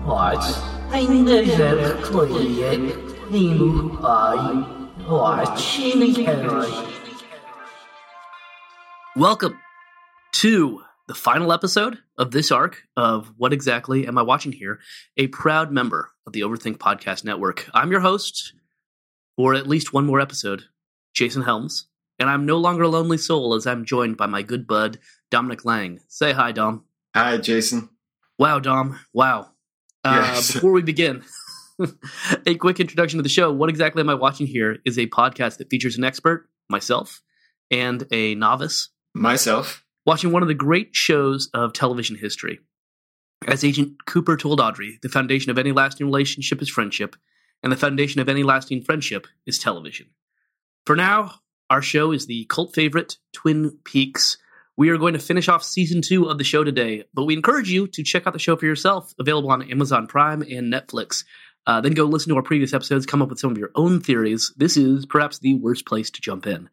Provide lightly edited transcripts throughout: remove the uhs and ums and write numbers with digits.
What? Welcome to the final episode of this arc of What Exactly Am I Watching Here? A proud member of the Overthink Podcast Network. I'm your host, for at least one more episode, Jason Helms, and I'm no longer a lonely soul as I'm joined by my good bud, Dominic Lang. Say hi, Dom. Hi, Jason. Wow, Dom. Wow. Yes. Before we begin, a quick introduction to the show. What Exactly Am I Watching Here is a podcast that features an expert, myself, and a novice, myself, watching one of the great shows of television history. As Agent Cooper told Audrey, the foundation of any lasting relationship is friendship, and the foundation of any lasting friendship is television. For now, our show is the cult favorite, Twin Peaks. We are going to finish off season 2 of the show today, but we encourage you to check out the show for yourself, available on Amazon Prime and Netflix. Then go listen to our previous episodes, come up with some of your own theories. This is perhaps the worst place to jump in.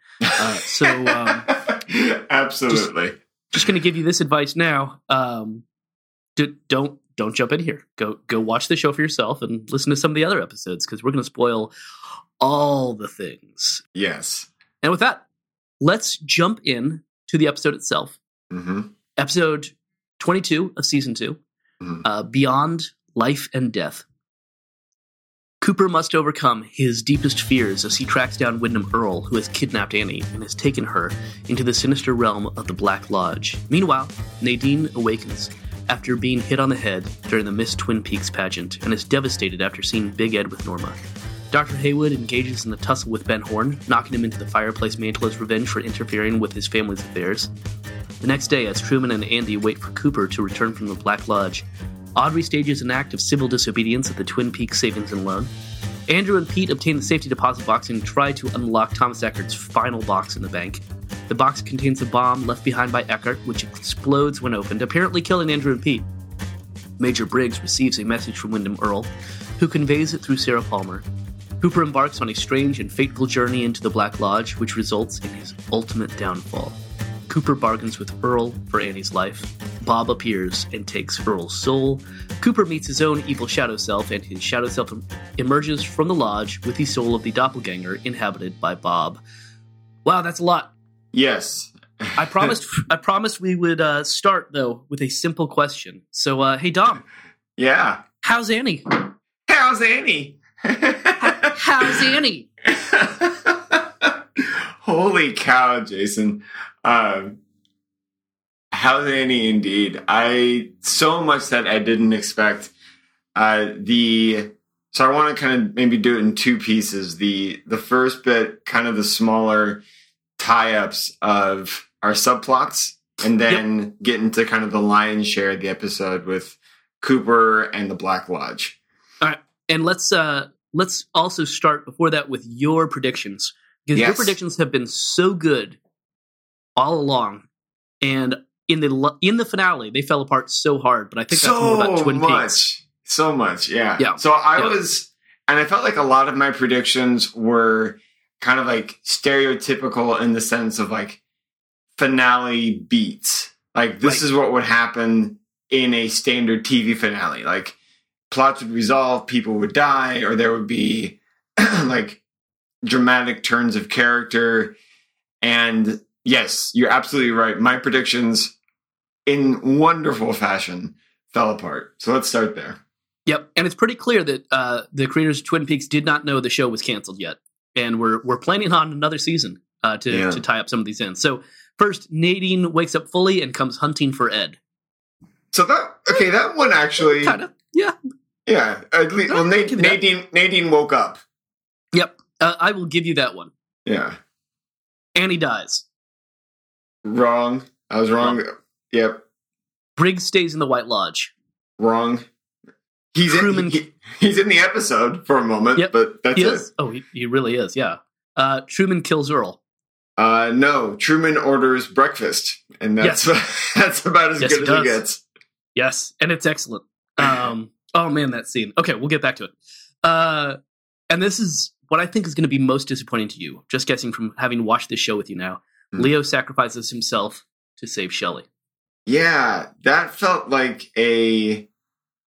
Absolutely. Just going to give you this advice now. Don't jump in here. Go watch the show for yourself and listen to some of the other episodes, because we're going to spoil all the things. Yes. And with that, let's jump in to the episode itself. Mm-hmm. Episode 22 of season 2, Beyond Life and Death. Cooper must overcome his deepest fears as he tracks down Wyndham Earl, who has kidnapped Annie and has taken her into the sinister realm of the Black Lodge. Meanwhile, Nadine awakens after being hit on the head during the Miss Twin Peaks pageant and is devastated after seeing Big Ed with Norma. Dr. Haywood engages in the tussle with Ben Horn, knocking him into the fireplace mantle as revenge for interfering with his family's affairs. The next day, as Truman and Andy wait for Cooper to return from the Black Lodge, Audrey stages an act of civil disobedience at the Twin Peaks Savings and Loan. Andrew and Pete obtain the safety deposit box and try to unlock Thomas Eckart's final box in the bank. The box contains a bomb left behind by Eckart, which explodes when opened, apparently killing Andrew and Pete. Major Briggs receives a message from Wyndham Earl, who conveys it through Sarah Palmer. Cooper embarks on a strange and fateful journey into the Black Lodge, which results in his ultimate downfall. Cooper bargains with Earl for Annie's life. Bob appears and takes Earl's soul. Cooper meets his own evil shadow self, and his shadow self emerges from the lodge with the soul of the doppelganger inhabited by Bob. Wow, that's a lot. Yes. I promised we would start, though, with a simple question. So, hey, Dom. Yeah. How's Annie? How's Annie? How's Annie? Holy cow, Jason. How's Annie indeed? So much that I didn't expect. So I want to kind of maybe do it in two pieces. The first bit, kind of the smaller tie-ups of our subplots, and then get into kind of the lion's share of the episode with Cooper and the Black Lodge. All right, and let's also start before that with your predictions, because your predictions have been so good all along, and in the finale they fell apart so hard. But I think that's more about Twin Peaks. So much, yeah. So and I felt like a lot of my predictions were kind of like stereotypical in the sense of like finale beats. Like this is what would happen in a standard TV finale. Like plots would resolve, people would die, or there would be like dramatic turns of character. And yes, you're absolutely right. My predictions in wonderful fashion fell apart. So let's start there. Yep. And it's pretty clear that the creators of Twin Peaks did not know the show was canceled yet. And we're planning on another season to tie up some of these ends. So first, Nadine wakes up fully and comes hunting for Ed. So that one actually kind of, yeah. At least, well, Nadine woke up. Yep, I will give you that one. Yeah. Annie dies. Wrong. I was wrong. Yep. Briggs stays in the White Lodge. Wrong. He's in the episode for a moment, but that's it. Oh, he really is, yeah. Truman kills Earl. No, Truman orders breakfast, and that's about as good as it gets. Yes, and it's excellent. Oh man, that scene. Okay, we'll get back to it. And this is what I think is going to be most disappointing to you, just guessing from having watched this show with you now. Leo sacrifices himself to save Shelley. Yeah, that felt like a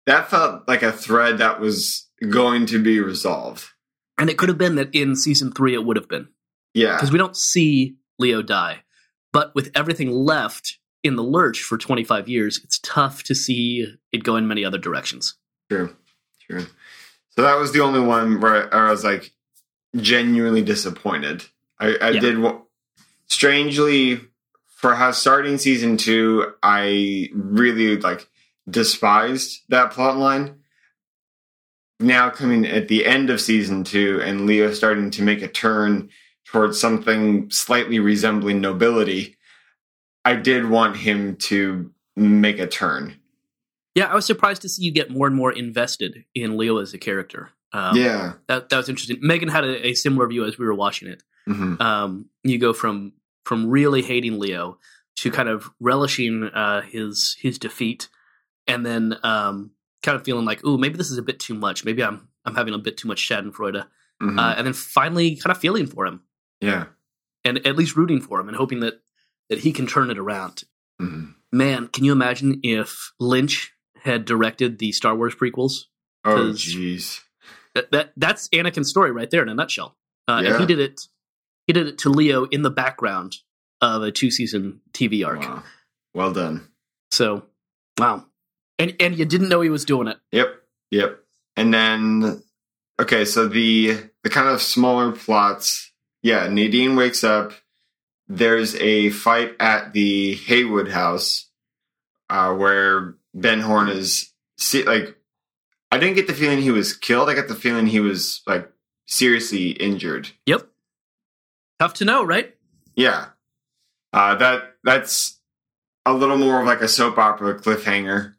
that felt like a thread that was going to be resolved. And it could have been that in season 3 it would have been. Yeah. Because we don't see Leo die. But with everything left in the lurch for 25 years, it's tough to see it go in many other directions. True. So that was the only one where I was like genuinely disappointed. I did, strangely, for how starting season 2, I really like despised that plot line. Now coming at the end of season 2 and Leo starting to make a turn towards something slightly resembling nobility, I did want him to make a turn. Yeah, I was surprised to see you get more and more invested in Leo as a character. That was interesting. Megan had a similar view as we were watching it. Mm-hmm. You go from really hating Leo to kind of relishing his defeat, and then kind of feeling like, ooh, maybe this is a bit too much. Maybe I'm having a bit too much Schadenfreude. Mm-hmm. And then finally kind of feeling for him. Yeah. And at least rooting for him and hoping that he can turn it around. Mm-hmm. Man, can you imagine if Lynch had directed the Star Wars prequels? Oh, jeez. That's Anakin's story right there in a nutshell. And he did it to Leo in the background of a 2-season TV arc. Wow. Well done. So, wow. And you didn't know he was doing it. Yep. And then, okay, so the kind of smaller plots. Yeah, Nadine wakes up. There's a fight at the Haywood house where Ben Horne is like. I didn't get the feeling he was killed. I got the feeling he was like seriously injured. Yep. Tough to know, right? Yeah. That's a little more of like a soap opera cliffhanger.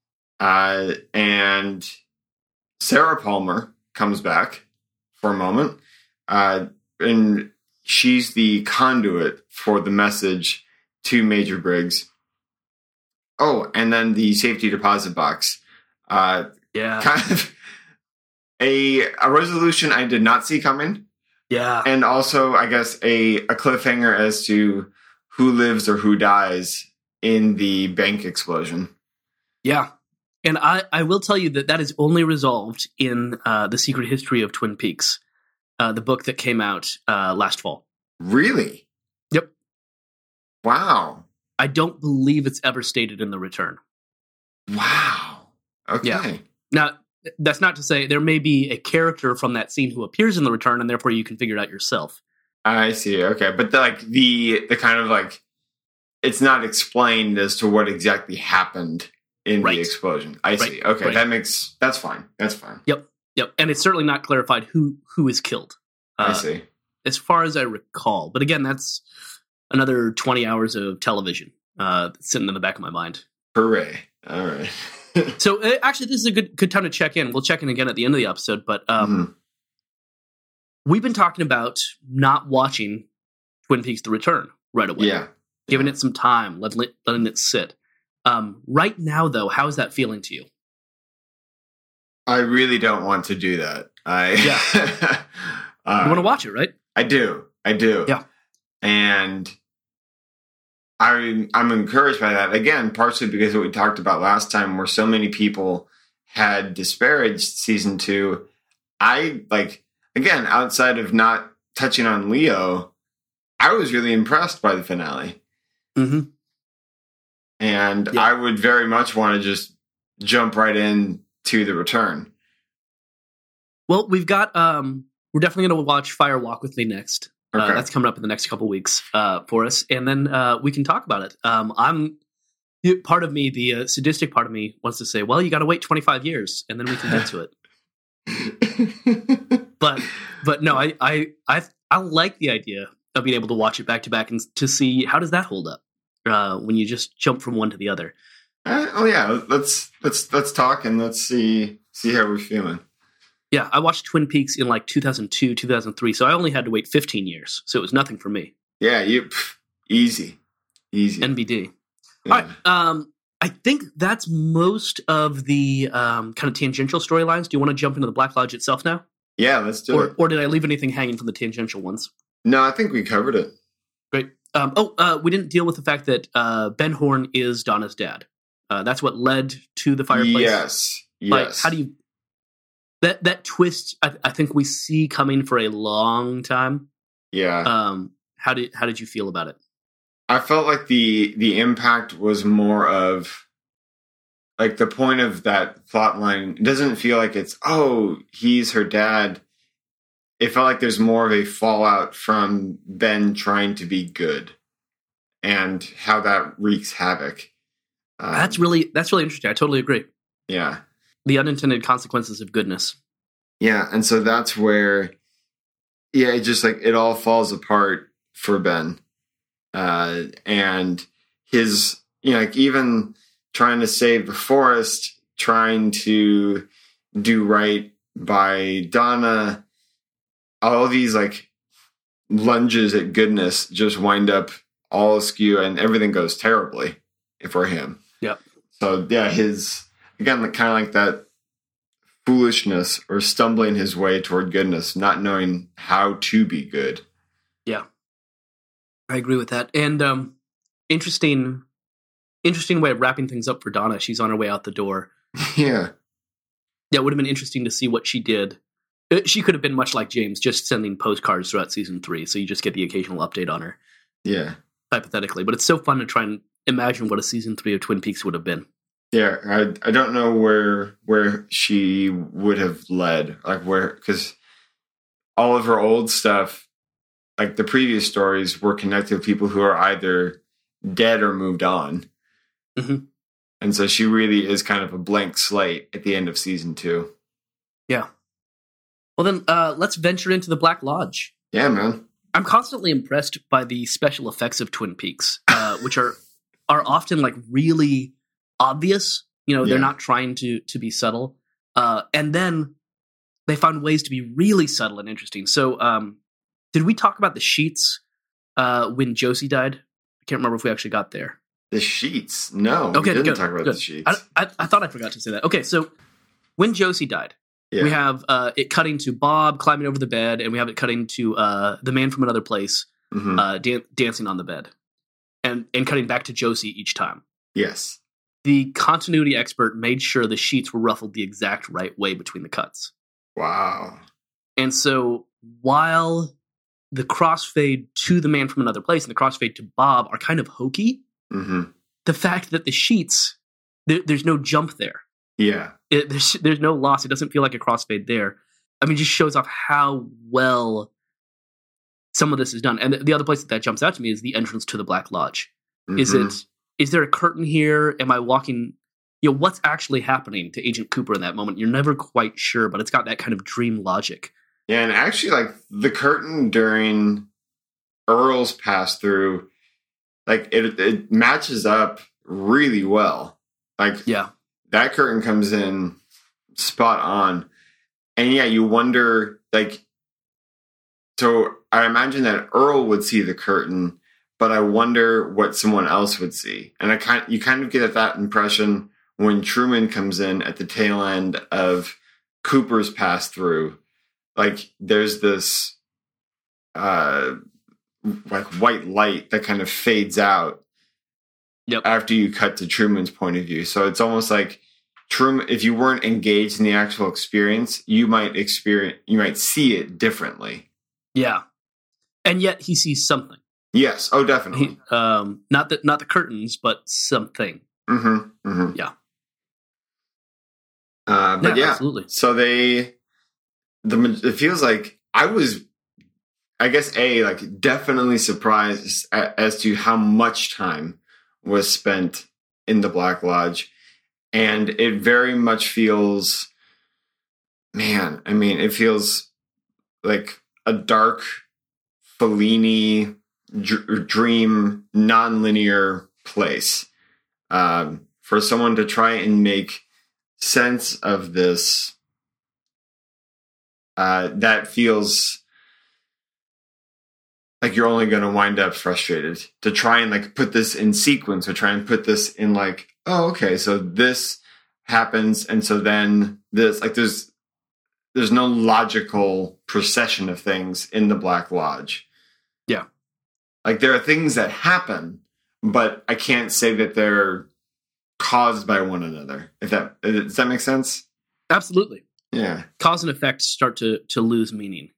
And Sarah Palmer comes back for a moment. And she's the conduit for the message to Major Briggs. Oh, and then the safety deposit box. Yeah. Kind of a resolution I did not see coming. Yeah. And also, I guess, a cliffhanger as to who lives or who dies in the bank explosion. Yeah. And I will tell you that is only resolved in The Secret History of Twin Peaks, the book that came out last fall. Really? Yep. Wow. I don't believe it's ever stated in The Return. Wow. Okay. Yeah. Now, that's not to say there may be a character from that scene who appears in The Return, and therefore you can figure it out yourself. I see. Okay. But the kind of like, it's not explained as to what exactly happened in the explosion. I see. Okay. Right. That's fine. That's fine. Yep. And it's certainly not clarified who is killed. I see. As far as I recall. But again, that's another 20 hours of television sitting in the back of my mind. Hooray. All right. So actually, this is a good time to check in. We'll check in again at the end of the episode, but we've been talking about not watching Twin Peaks: The Return right away. Yeah. Giving it some time, letting it sit. Right now, though, how is that feeling to you? I really don't want to do that. You want to watch it, right? I do. Yeah. And I'm encouraged by that. Again, partially because of what we talked about last time, where so many people had disparaged season 2. I again, outside of not touching on Leo, I was really impressed by the finale. Mm-hmm. And I would very much want to just jump right in to The Return. Well, we've got we're definitely going to watch Fire Walk with Me next. Okay. That's coming up in the next couple weeks for us, and then we can talk about it. Part of me, the sadistic part of me, wants to say, "Well, you got to wait 25 years, and then we can get to it." but no, I like the idea of being able to watch it back to back and to see how does that hold up when you just jump from one to the other. Let's talk and let's see how we're feeling. Yeah, I watched Twin Peaks in like 2002, 2003, so I only had to wait 15 years, so it was nothing for me. Yeah, easy. NBD. Yeah. All right, I think that's most of the kind of tangential storylines. Do you want to jump into the Black Lodge itself now? Yeah, let's do it. Or did I leave anything hanging from the tangential ones? No, I think we covered it. Great. We didn't deal with the fact that Ben Horne is Donna's dad. That's what led to the fireplace. Yes. Like, how do you that twist? I think we see coming for a long time. Yeah. How did you feel about it? I felt like the impact was more of like the point of that plot line. It doesn't feel like it's, oh, he's her dad. It felt like there's more of a fallout from Ben trying to be good and how that wreaks havoc. That's really interesting. I totally agree. Yeah. The unintended consequences of goodness. Yeah. And so that's where, yeah, it just like it all falls apart for Ben. And his, like even trying to save the forest, trying to do right by Donna, all these like lunges at goodness just wind up all askew and everything goes terribly for him. Yep. So yeah, his, again, kind of like that foolishness or stumbling his way toward goodness, not knowing how to be good. Yeah. I agree with that. And interesting way of wrapping things up for Donna. She's on her way out the door. Yeah. Yeah, it would have been interesting to see what she did. She could have been much like James, just sending postcards throughout season 3, so you just get the occasional update on her. Yeah. Hypothetically. But it's so fun to try and imagine what a season 3 of Twin Peaks would have been. Yeah, I don't know where she would have led, like where, because all of her old stuff, like the previous stories, were connected with people who are either dead or moved on. Mm-hmm. And so she really is kind of a blank slate at the end of season 2. Yeah. Well, then let's venture into the Black Lodge. Yeah, man. I'm constantly impressed by the special effects of Twin Peaks, which are often like really obvious. They're not trying to be subtle. And then they found ways to be really subtle and interesting. So did we talk about the sheets when Josie died? I can't remember if we actually got there. The sheets? No, okay, we didn't talk about the sheets. I thought I forgot to say that. Okay, so when Josie died, we have it cutting to Bob climbing over the bed, and we have it cutting to the man from another place dancing on the bed, and cutting back to Josie each time. Yes. The continuity expert made sure the sheets were ruffled the exact right way between the cuts. Wow. And so while the crossfade to the man from another place and the crossfade to Bob are kind of hokey, the fact that the sheets, there's no jump there. Yeah. There's no loss. It doesn't feel like a crossfade there. I mean, it just shows off how well some of this is done. And the other place that jumps out to me is the entrance to the Black Lodge. Is there a curtain here? Am I walking? What's actually happening to Agent Cooper in that moment? You're never quite sure, but it's got that kind of dream logic. Yeah, and actually, like the curtain during Earl's pass through, like it matches up really well. Like, yeah, that curtain comes in spot on, and yeah, you wonder, like, so I imagine that Earl would see the curtain, but I wonder what someone else would see, and you kind of get that impression when Truman comes in at the tail end of Cooper's pass through. Like, there's this like white light that kind of fades out after you cut to Truman's point of view. So it's almost like Truman, if you weren't engaged in the actual experience, you might see it differently. Yeah. And yet he sees something. Yes. Oh, definitely. Not the curtains, but something. Yeah. But yeah, absolutely. So it feels like I was, I guess, definitely surprised as to how much time was spent in the Black Lodge. And it very much feels, it feels like a dark Fellini dream, non-linear place. For someone to try and make sense of this, that feels like you're only going to wind up frustrated. To try and like put this in sequence, or try and put this in like, oh, okay, so this happens, and so then this, like, there's no logical procession of things in the Black Lodge. Yeah. Like, there are things that happen, but I can't say that they're caused by one another. Does that make sense? Absolutely. Yeah. Cause and effect start to lose meaning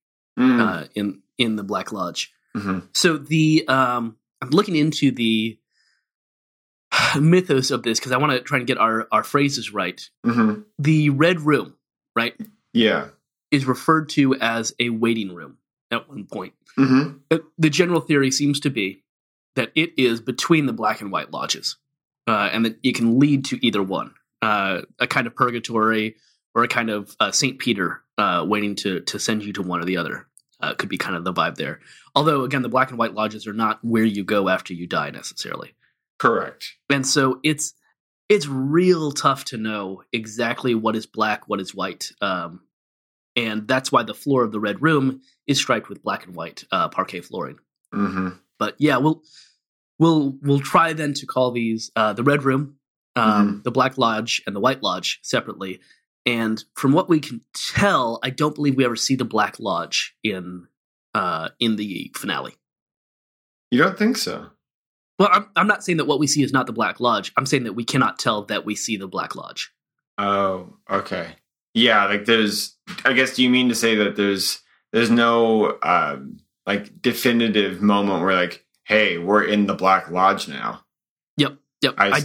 in the Black Lodge. Mm-hmm. So I'm looking into the mythos of this because I want to try and get our phrases right. Mm-hmm. The Red Room, right? Yeah. Is referred to as a waiting room at one point. Mm-hmm. The general theory seems to be that it is between the Black and White Lodges, and that it can lead to either one, a kind of purgatory or a kind of St. Peter waiting to send you to one or the other. Could be kind of the vibe there. Although, again, the Black and White Lodges are not where you go after you die necessarily. Correct. And so it's real tough to know exactly what is black, what is white. And that's why the floor of the Red Room is striped with black and white parquet flooring. Mm-hmm. But yeah, we'll try then to call these the Red Room, the Black Lodge, and the White Lodge separately. And from what we can tell, I don't believe we ever see the Black Lodge in the finale. You don't think so? Well, I'm not saying that what we see is not the Black Lodge. I'm saying that we cannot tell that we see the Black Lodge. Oh, okay. Yeah, like I guess, do you mean to say that there's no like definitive moment where like, hey, we're in the Black Lodge now? Yep. I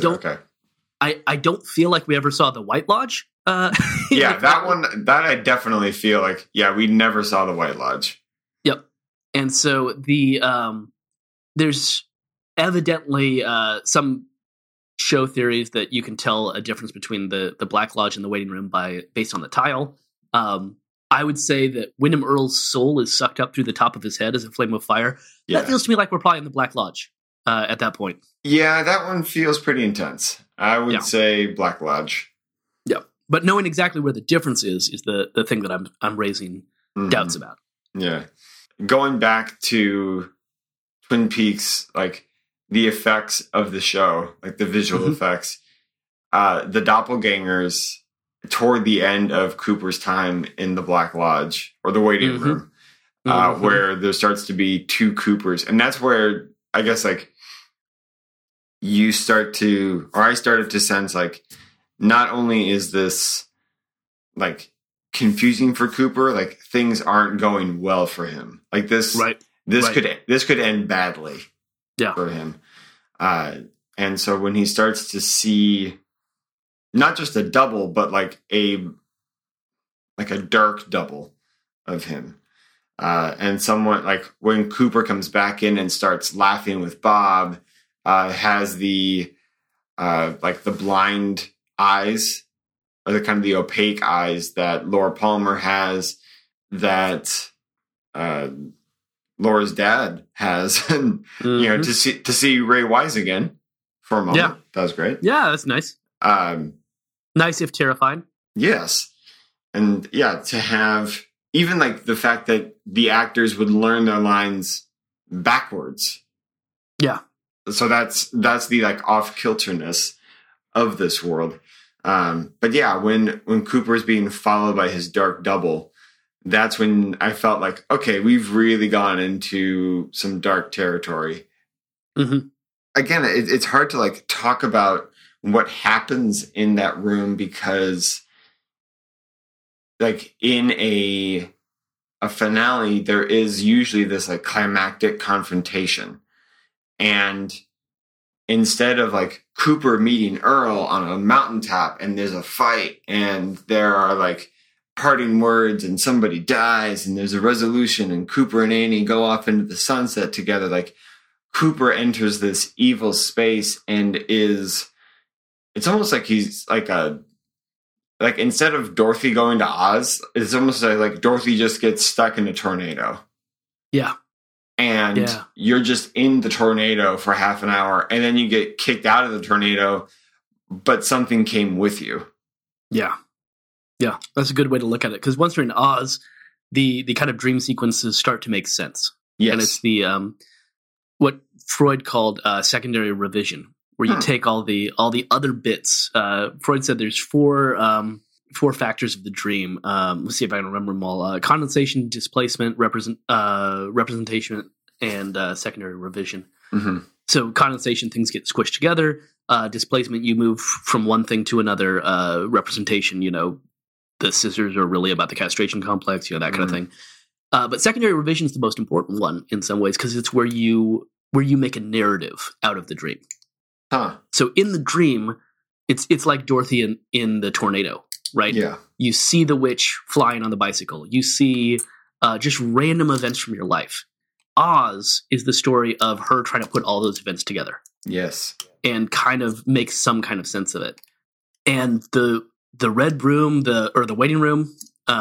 don't feel like we ever saw the White Lodge. Yeah, that I definitely feel like, yeah, we never saw the White Lodge. Yep. And so there's evidently some show theories that you can tell a difference between the Black Lodge and the waiting room based on the tile. I would say that Wyndham Earl's soul is sucked up through the top of his head as a flame of fire. Yeah. That feels to me like we're probably in the Black Lodge at that point. Yeah, that one feels pretty intense. I would say Black Lodge. Yeah, but knowing exactly where the difference is the thing that I'm raising doubts about. Yeah, going back to Twin Peaks, like the effects of the show, like the visual effects, the doppelgangers toward the end of Cooper's time in the Black Lodge or the waiting room, where there starts to be two Coopers, and that's where I guess like I started to sense like not only is this like confusing for Cooper, like things aren't going well for him. Like this could end badly for him. And so when he starts to see not just a double, but like a dark double of him, and someone like when Cooper comes back in and starts laughing with Bob, has the like the blind eyes or the kind of the opaque eyes that Laura Palmer has, that Laura's dad has, and you know, to see Ray Wise again for a moment, that was great. Yeah, that's nice. Nice if terrifying. Yes, and to have even like the fact that the actors would learn their lines backwards. Yeah. So that's the like off kilterness of this world. But yeah, when Cooper is being followed by his dark double, that's when I felt like, okay, we've really gone into some dark territory. Mm-hmm. Again, it's hard to like talk about what happens in that room because like in a finale, there is usually this like climactic confrontation. And instead of like Cooper meeting Earl on a mountaintop and there's a fight and there are like parting words and somebody dies and there's a resolution and Cooper and Annie go off into the sunset together, like Cooper enters this evil space and it's almost like he's like instead of Dorothy going to Oz, it's almost like Dorothy just gets stuck in a tornado. Yeah. And you're just in the tornado for half an hour, and then you get kicked out of the tornado, but something came with you. Yeah. Yeah, that's a good way to look at it. Because once you're in Oz, the kind of dream sequences start to make sense. Yes. And it's the what Freud called secondary revision, where you take all the other bits. Freud said there's four factors of the dream. Let's see if I can remember them all. Condensation, displacement, representation, and secondary revision. Mm-hmm. So condensation, things get squished together. Displacement, you move from one thing to another. Representation, the scissors are really about the castration complex, that kind of thing. But secondary revision is the most important one in some ways because it's where you make a narrative out of the dream. Huh. So in the dream, it's like Dorothy in the tornado, right? Yeah. You see the witch flying on the bicycle. You see just random events from your life. Oz is the story of her trying to put all those events together. Yes. And kind of make some kind of sense of it. And the red room, the waiting room,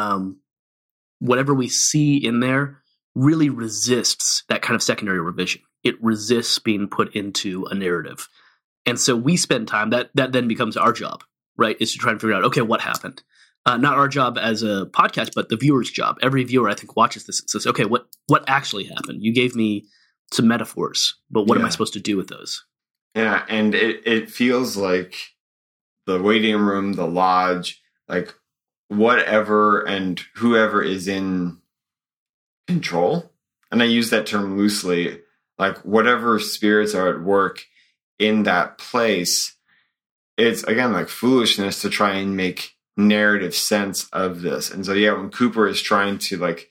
whatever we see in there really resists that kind of secondary revision. It resists being put into a narrative. And so we spend time, that then becomes our job, right, is to try and figure out, okay, what happened? Not our job as a podcast, but the viewer's job. Every viewer, I think, watches this and says, okay, what actually happened? You gave me some metaphors, but what am I supposed to do with those? Yeah, and it feels like the waiting room, the lodge, like whatever and whoever is in control, and I use that term loosely, like whatever spirits are at work in that place, it's, again, like foolishness to try and make narrative sense of this. And so, yeah, when Cooper is trying to, like,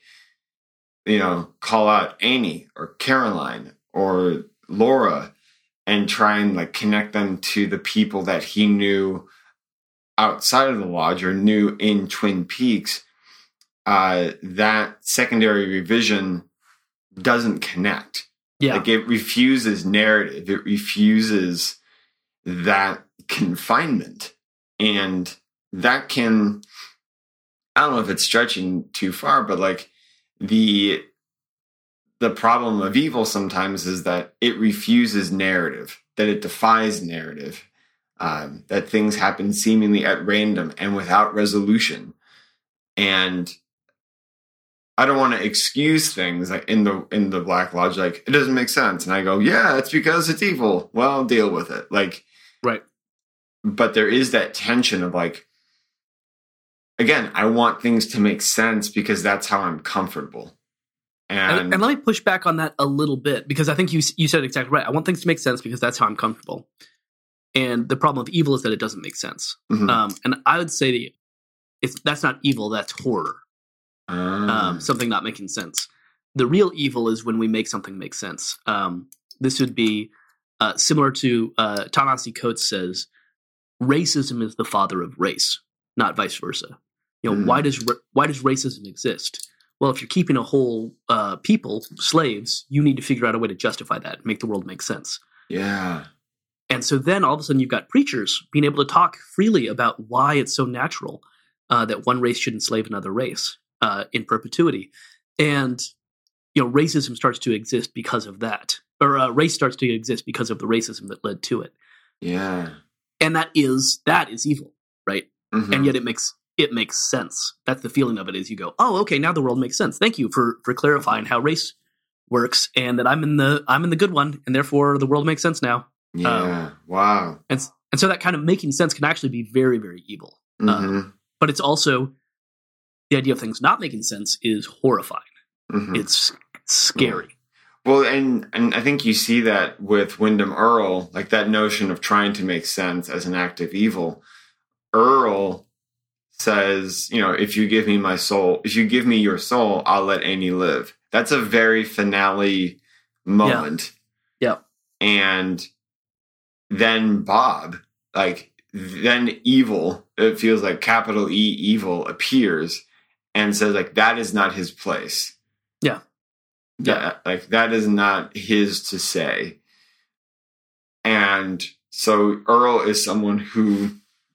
call out Annie or Caroline or Laura and try and, like, connect them to the people that he knew outside of the lodge or knew in Twin Peaks, that secondary revision doesn't connect. Yeah. Like, it refuses narrative. It refuses that confinement. And that can, I don't know if it's stretching too far, but like the problem of evil sometimes is that it refuses narrative, that it defies narrative, that things happen seemingly at random and without resolution. And I don't want to excuse things like in the Black Lodge, like, it doesn't make sense. And I go, yeah, it's because it's evil. Well, deal with it. Like, right. But there is that tension of, like, again, I want things to make sense because that's how I'm comfortable. And let me push back on that a little bit, because I think you said it exactly right. I want things to make sense because that's how I'm comfortable. And the problem of evil is that it doesn't make sense. Mm-hmm. And I would say to you, that's not evil, that's horror. Something not making sense. The real evil is when we make something make sense. This would be similar to Ta-Nehisi Coates says, racism is the father of race, not vice versa. Why does racism exist? Well, if you're keeping a whole people slaves, you need to figure out a way to justify that, make the world make sense. Yeah. And so then all of a sudden you've got preachers being able to talk freely about why it's so natural that one race should enslave another race in perpetuity. And, racism starts to exist because of that. Or race starts to exist because of the racism that led to it. Yeah. And that is evil, right? Mm-hmm. And yet it makes sense. That's the feeling of it, is you go, oh, okay, now the world makes sense. Thank you for clarifying how race works and that I'm in the good one, and therefore the world makes sense now. Yeah. Wow. And so that kind of making sense can actually be very, very evil. Mm-hmm. But it's also the idea of things not making sense is horrifying. Mm-hmm. It's scary. Well, and I think you see that with Wyndham Earle, like that notion of trying to make sense as an act of evil. Earle says, if you give me my soul, if you give me your soul, I'll let Annie live. That's a very finale moment. Yeah. And then Bob, then evil, it feels like capital E evil, appears and says, like, that is not his place. Yeah. That is not his to say. And so Earle is someone who,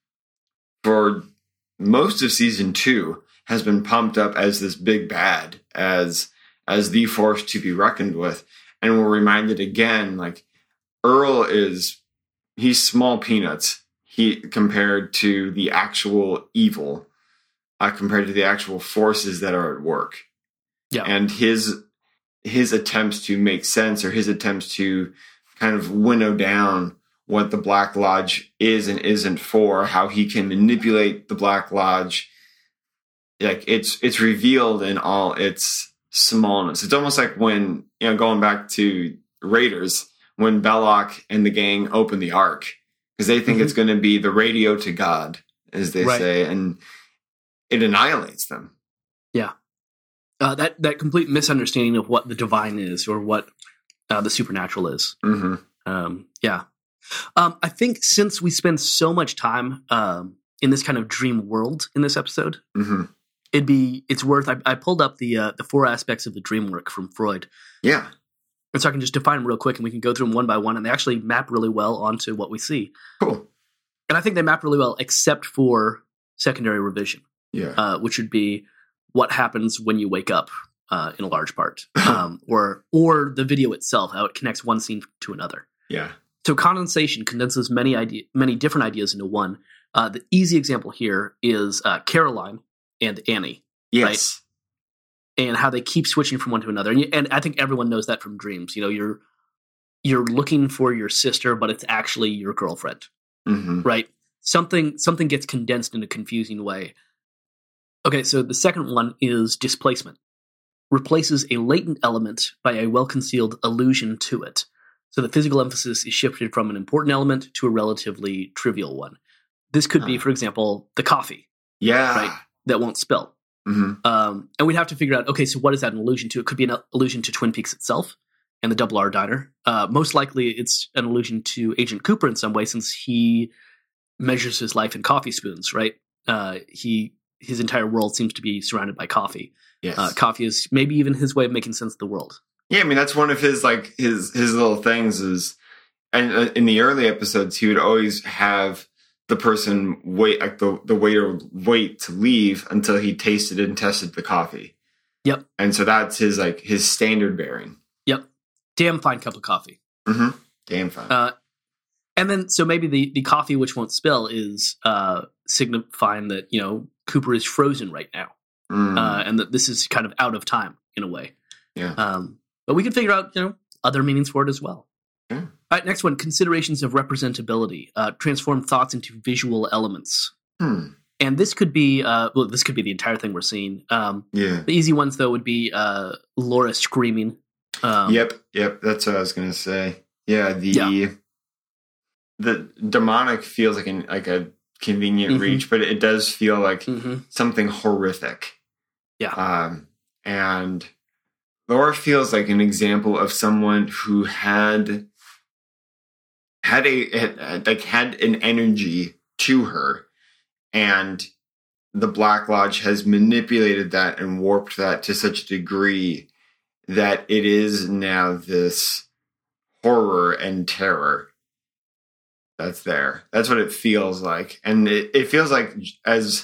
for most of season 2, has been pumped up as this big bad, as the force to be reckoned with. And we're reminded again, like, Earle he's small peanuts compared to the actual evil, compared to the actual forces that are at work. Yeah. And his attempts to make sense, or his attempts to kind of winnow down what the Black Lodge is and isn't for, how he can manipulate the Black Lodge, like it's revealed in all its smallness. It's almost like when, going back to Raiders, when Belloc and the gang open the Ark, because they think it's going to be the radio to God, as they say. And it annihilates them. Yeah. That complete misunderstanding of what the divine is or what the supernatural is. Mm-hmm. Yeah. I think since we spend so much time in this kind of dream world in this episode, mm-hmm. it's worth. I pulled up the 4 aspects of the dream work from Freud. Yeah. And so I can just define them real quick, and we can go through them one by one, and they actually map really well onto what we see. Cool. And I think they map really well, except for secondary revision. Yeah. Which would be what happens when you wake up, in a large part, or the video itself, how it connects one scene to another. Yeah. So condensation condenses many different ideas into one. The easy example here is Caroline and Annie. Yes. Right? And how they keep switching from one to another. And I think everyone knows that from dreams. You know, you're looking for your sister, but it's actually your girlfriend. Mm-hmm. Right? Something gets condensed in a confusing way. Okay, so the second one is displacement. Replaces a latent element by a well-concealed allusion to it. So the physical emphasis is shifted from an important element to a relatively trivial one. This could be, for example, the coffee. Yeah. Right? That won't spill. Mm-hmm. And we'd have to figure out, okay, so what is that an allusion to? It could be an allusion to Twin Peaks itself and the Double R Diner. Most likely it's an allusion to Agent Cooper in some way, since he measures his life in coffee spoons, right? His entire world seems to be surrounded by coffee. Yes. Coffee is maybe even his way of making sense of the world. Yeah, I mean, that's one of his little things is, and in the early episodes, he would always have the person wait, like the waiter wait to leave until he tasted and tested the coffee. Yep. And so that's his standard bearing. Yep. Damn fine cup of coffee. Mm-hmm. Damn fine. And then, so maybe the coffee which won't spill is signifying that, you know, Cooper is frozen right now. And that this is kind of out of time in a way. Yeah. But we can figure out, you know, other meanings for it as well. Yeah. All right, next one, considerations of representability. Transform thoughts into visual elements. And this could be, this could be the entire thing we're seeing. The easy ones, though, would be Laura screaming. Yep. That's what I was going to say. Yeah, the demonic feels like a convenient reach, but it does feel like something horrific. Yeah. And Laura feels like an example of someone who had an energy to her, and the Black Lodge has manipulated that and warped that to such a degree that it is now this horror and terror that's there. That's what it feels like. And it feels like, as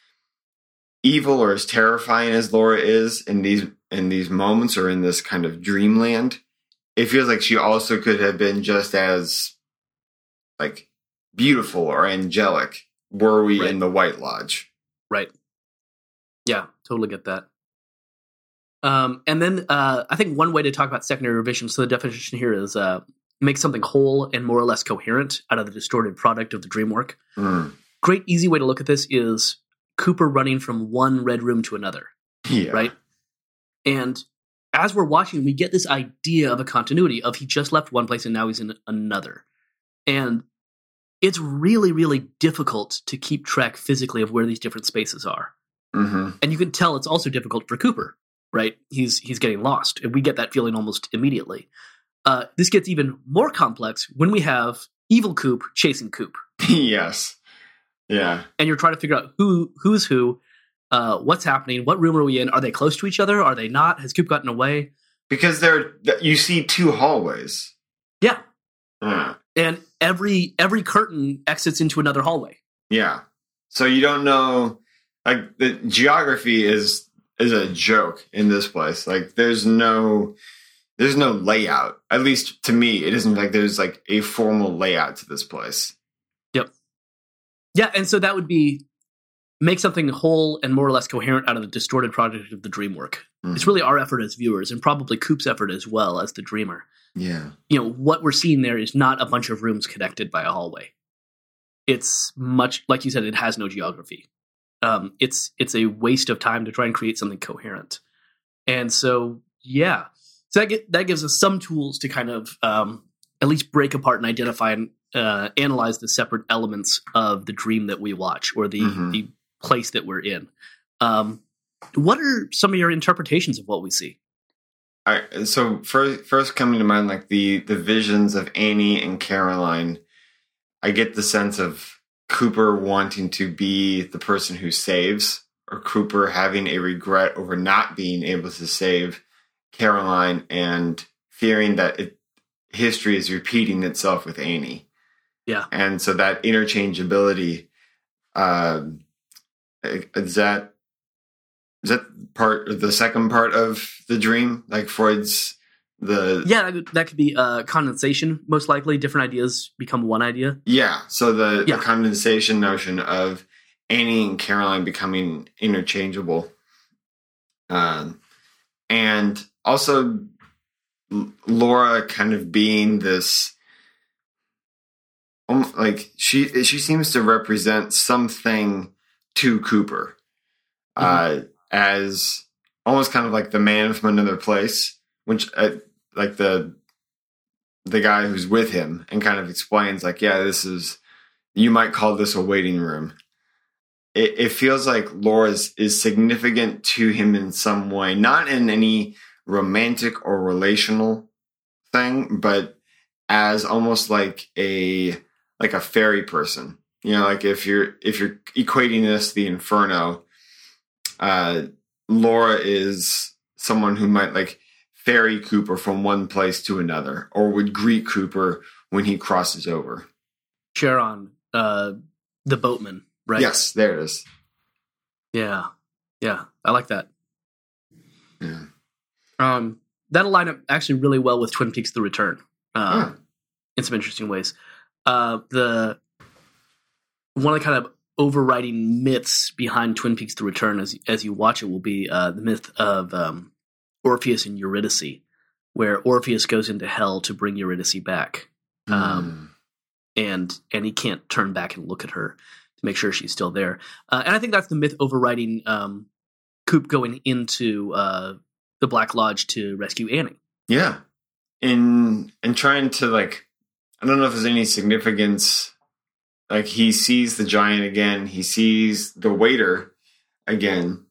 evil or as terrifying as Laura is in these moments or in this kind of dreamland, it feels like she also could have been just as like beautiful or angelic were we in the White Lodge. Right. Yeah, totally get that. And then I think one way to talk about secondary revision, so the definition here is make something whole and more or less coherent out of the distorted product of the dream work. Great easy way to look at this is Cooper running from one red room to another. Yeah. Right? And as we're watching, we get this idea of a continuity of he just left one place and now he's in another. And it's really, really difficult to keep track physically of where these different spaces are. And you can tell it's also difficult for Cooper, right? He's getting lost. And we get that feeling almost immediately. This gets even more complex when we have evil Coop chasing Coop. Yes. Yeah. And you're trying to figure out who's who, what's happening, what room are we in? Are they close to each other? Are they not? Has Coop gotten away? Because you see two hallways. Yeah. And every curtain exits into another hallway. Yeah. So you don't know, like, the geography is a joke in this place. Like, there's no layout. At least to me, it isn't like there's like a formal layout to this place. Yep. Yeah, and so that would be make something whole and more or less coherent out of the distorted product of the dream work. It's really our effort as viewers, and probably Coop's effort as well as the dreamer. Yeah. You know, what we're seeing there is not a bunch of rooms connected by a hallway. It's much, like you said, it has no geography. It's a waste of time to try and create something coherent. And so, yeah. So that gives us some tools to kind of at least break apart and identify and analyze the separate elements of the dream that we watch, or the place that we're in. What are some of your interpretations of what we see? All right, so first coming to mind, like the visions of Annie and Caroline, I get the sense of Cooper wanting to be the person who saves, or Cooper having a regret over not being able to save Caroline and fearing that history is repeating itself with Annie. Yeah. And so that interchangeability, is that the second part of the dream? Like Freud's that could be condensation, most likely. Different ideas become one idea. Yeah. So the condensation notion of Annie and Caroline becoming interchangeable. And also Laura kind of being this, like she seems to represent something to Cooper, as almost kind of like the man from another place, which like the guy who's with him and kind of explains like, yeah, you might call this a waiting room. It feels like Laura is significant to him in some way, not in any romantic or relational thing, but as almost like a fairy person. You know, like if you're equating this to the Inferno, Laura is someone who might like ferry Cooper from one place to another, or would greet Cooper when he crosses over. Charon, the boatman, right? Yes, there it is. Yeah, I like that. Yeah. That'll line up actually really well with Twin Peaks: The Return, in some interesting ways. One of the kind of overriding myths behind Twin Peaks: The Return as you watch it will be the myth of Orpheus and Eurydice, where Orpheus goes into hell to bring Eurydice back. And he can't turn back and look at her to make sure she's still there. And I think that's the myth overriding Coop going into the Black Lodge to rescue Annie. Yeah. And trying to, like, I don't know if there's any significance. Like, he sees the giant again. He sees the waiter again.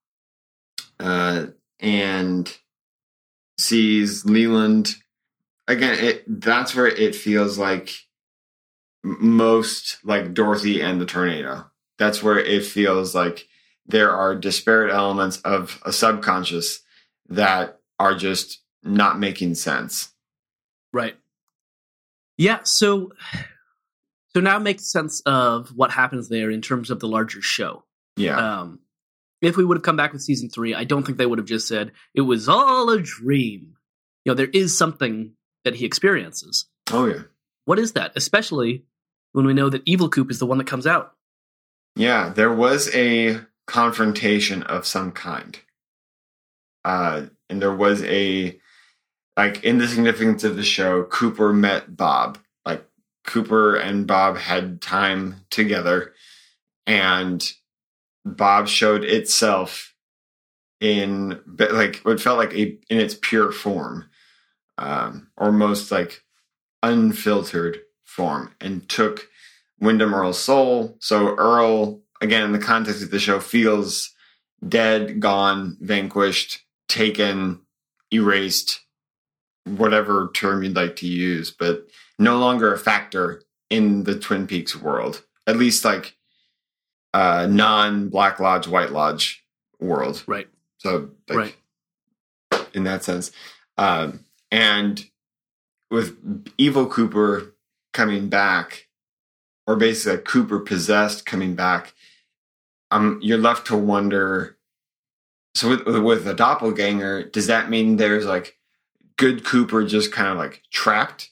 And sees Leland again. That's where it feels like most like Dorothy and the Tornado. That's where it feels like there are disparate elements of a subconscious that are just not making sense. Right. Yeah. So now it makes sense of what happens there in terms of the larger show. Yeah. If we would have come back with season 3, I don't think they would have just said it was all a dream. You know, there is something that he experiences. Oh yeah. What is that? Especially when we know that Evil Coop is the one that comes out. Yeah, there was a confrontation of some kind. And there was in the significance of the show, Cooper met Bob. Like, Cooper and Bob had time together, and Bob showed itself in, like, what felt like in its pure form, or most, like, unfiltered form, and took Wyndham Earle's soul. So Earle, again, in the context of the show, feels dead, gone, vanquished, taken, erased, whatever term you'd like to use, but no longer a factor in the Twin Peaks world. At least, like, non-Black Lodge, White Lodge world. Right. So, like, right. In that sense. And with Evil Cooper coming back, or basically like Cooper possessed coming back, you're left to wonder, so with a doppelganger, does that mean there's like good Cooper just kind of like trapped?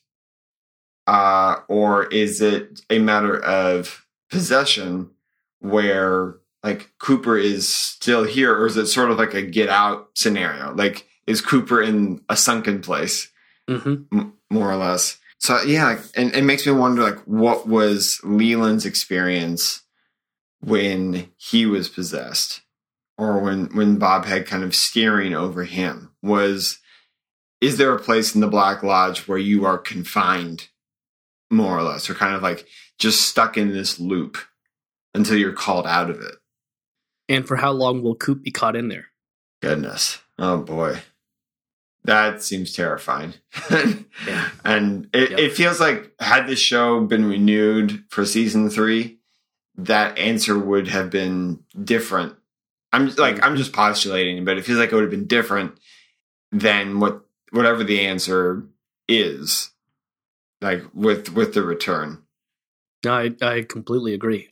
Or is it a matter of possession where like Cooper is still here, or is it sort of like a get out scenario? Like, is Cooper in a sunken place? More or less. So yeah, and it makes me wonder, like, what was Leland's experience when he was possessed, or when Bob had kind of steering over him? Is there a place in the Black Lodge where you are confined, more or less, or kind of like just stuck in this loop until you're called out of it? And for how long will Coop be caught in there? Goodness. Oh, boy. That seems terrifying. Yeah. And it feels like had this show been renewed for season 3, that answer would have been different. I'm just postulating, but it feels like it would have been different than whatever the answer is, like with the return. I completely agree.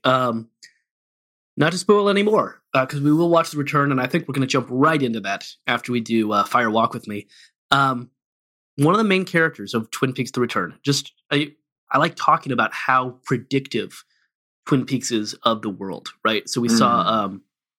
Not to spoil any more, because we will watch the return, and I think we're going to jump right into that after we do Fire Walk with Me. One of the main characters of Twin Peaks: The Return. I like talking about how predictive Twin Peaks is of the world, right? So we saw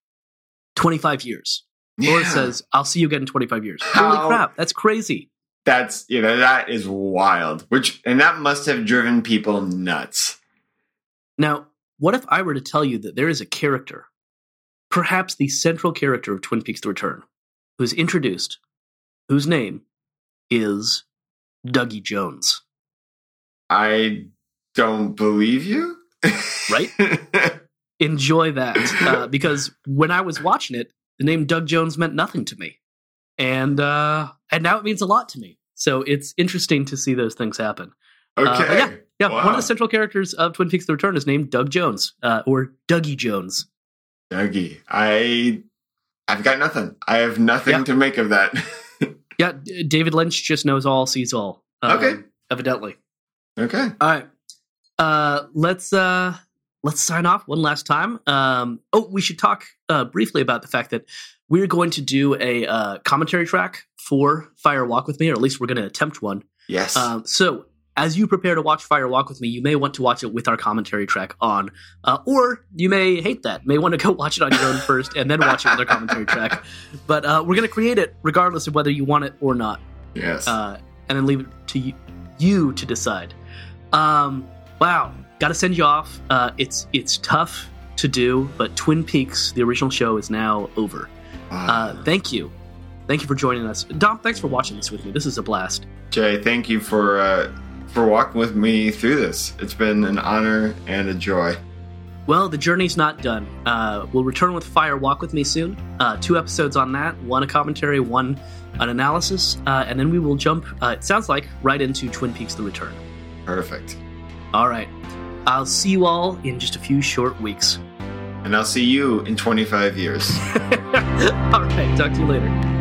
25 years. Yeah. Laura says, "I'll see you again in 25 years." Holy crap, that's crazy. That is wild. And that must have driven people nuts. Now, what if I were to tell you that there is a character, perhaps the central character of Twin Peaks: The Return, who's introduced, whose name is Dougie Jones? I don't believe you. Right? Enjoy that, because when I was watching it, the name Doug Jones meant nothing to me, and now it means a lot to me. So it's interesting to see those things happen. Okay. Yeah. Wow. One of the central characters of Twin Peaks: The Return is named Doug Jones, or Dougie Jones. Dougie. I've got nothing. I have nothing to make of that. Yeah, David Lynch just knows all, sees all. Okay. Evidently. Okay. All right. Let's sign off one last time. We should talk briefly about the fact that we're going to do a commentary track for Fire Walk with Me, or at least we're going to attempt one. Yes. So as you prepare to watch Fire Walk with Me, you may want to watch it with our commentary track on, or you may hate that. May want to go watch it on your own first and then watch it with our commentary track. But we're going to create it regardless of whether you want it or not. Yes. And then leave it to you to decide. Wow. Got to send you off. It's tough to do, but Twin Peaks, the original show, is now over. Thank you. Thank you for joining us. Dom, thanks for watching this with me. This is a blast. Jay, thank you for walking with me through this. It's been an honor and a joy. Well, the journey's not done. We'll return with Fire Walk with Me soon. 2 episodes on that. 1 a commentary, 1 an analysis. And then we will jump, it sounds like, right into Twin Peaks: The Return. Perfect. All right. I'll see you all in just a few short weeks. And I'll see you in 25 years. All right. Talk to you later.